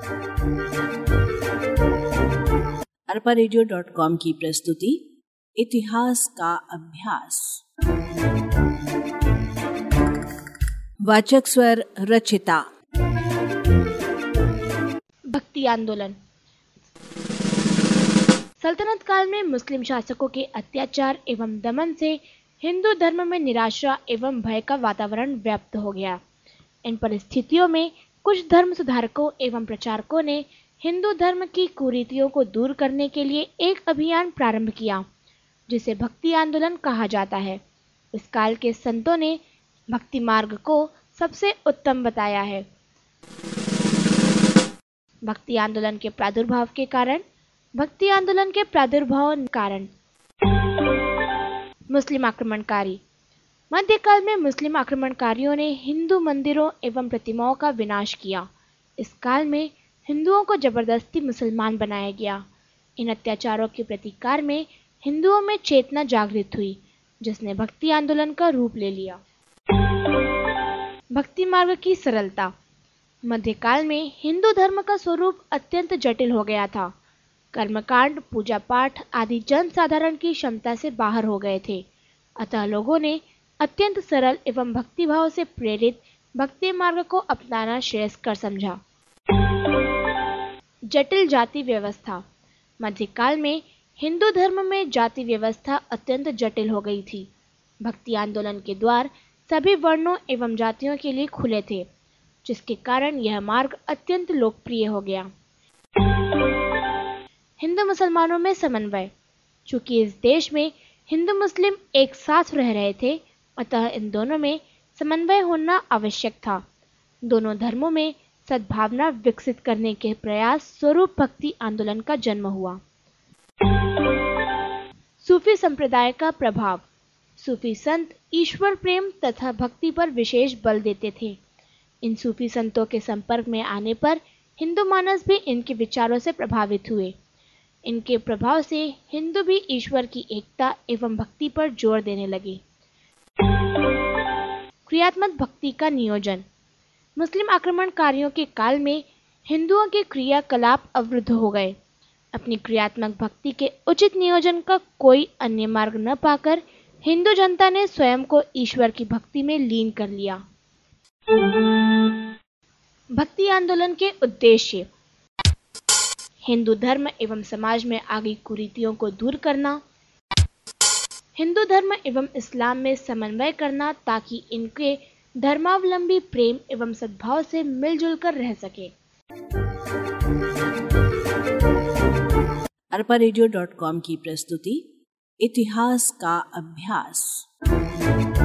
arparadio.com की प्रस्तुति इतिहास का अभ्यास। वाचक स्वर रचिता। भक्ति आंदोलन। सल्तनत काल में मुस्लिम शासकों के अत्याचार एवं दमन से हिंदू धर्म में निराशा एवं भय का वातावरण व्याप्त हो गया। इन परिस्थितियों में कुछ धर्म सुधारकों एवं प्रचारकों ने हिंदू धर्म की कुरीतियों को दूर करने के लिए एक अभियान प्रारंभ किया, जिसे भक्ति आंदोलन कहा जाता है। इस काल के संतों ने भक्ति मार्ग को सबसे उत्तम बताया है। भक्ति आंदोलन के प्रादुर्भाव के कारण। भक्ति आंदोलन के प्रादुर्भाव कारण मुस्लिम आक्रमणकारी। मध्यकाल में मुस्लिम आक्रमणकारियों ने हिंदू मंदिरों एवं प्रतिमाओं का विनाश किया। इस काल में हिंदुओं को जबरदस्ती मुसलमान बनाया गया। इन अत्याचारों के प्रतिकार में हिंदुओं में चेतना जागृत हुई, जिसने भक्ति आंदोलन का रूप ले लिया। भक्ति मार्ग की सरलता। मध्यकाल में हिंदू धर्म का स्वरूप अत्यंत जटिल हो गया था। कर्मकांड, पूजा पाठ आदि जन साधारण की क्षमता से बाहर हो गए थे। अतः लोगों ने अत्यंत सरल एवं भक्तिभाव से प्रेरित भक्ति मार्ग को अपनाना श्रेयस्कर समझा। जटिल जाति व्यवस्था। मध्यकाल में हिंदू धर्म में जाति व्यवस्था अत्यंत जटिल हो गई थी। भक्ति आंदोलन के द्वार सभी वर्णों एवं जातियों के लिए खुले थे, जिसके कारण यह मार्ग अत्यंत लोकप्रिय हो गया। हिंदू मुसलमानों में समन्वय। चूंकि इस देश में हिंदू मुस्लिम एक साथ रह रहे थे, अतः इन दोनों में समन्वय होना आवश्यक था। दोनों धर्मों में सद्भावना विकसित करने के प्रयास स्वरूप भक्ति आंदोलन का जन्म हुआ। सूफी संप्रदाय का प्रभाव। सूफी संत ईश्वर प्रेम तथा भक्ति पर विशेष बल देते थे। इन सूफी संतों के संपर्क में आने पर हिंदू मानस भी इनके विचारों से प्रभावित हुए। इनके प्रभाव से हिंदू भी ईश्वर की एकता एवं भक्ति पर जोर देने लगे। क्रियात्मक भक्ति का नियोजन। मुस्लिम आक्रमणकारियों के काल में हिंदुओं के क्रियाकलाप अवरुद्ध हो गए। अपनी क्रियात्मक भक्ति के उचित नियोजन का कोई अन्य मार्ग न पाकर हिंदू जनता ने स्वयं को ईश्वर की भक्ति में लीन कर लिया। भक्ति आंदोलन के उद्देश्य। हिंदू धर्म एवं समाज में आ गई कुरीतियों को दूर करना, हिंदू धर्म एवं इस्लाम में समन्वय करना ताकि इनके धर्मावलंबी प्रेम एवं सद्भाव से मिलजुल कर रह सके। arparadio.com की प्रस्तुति इतिहास का अभ्यास।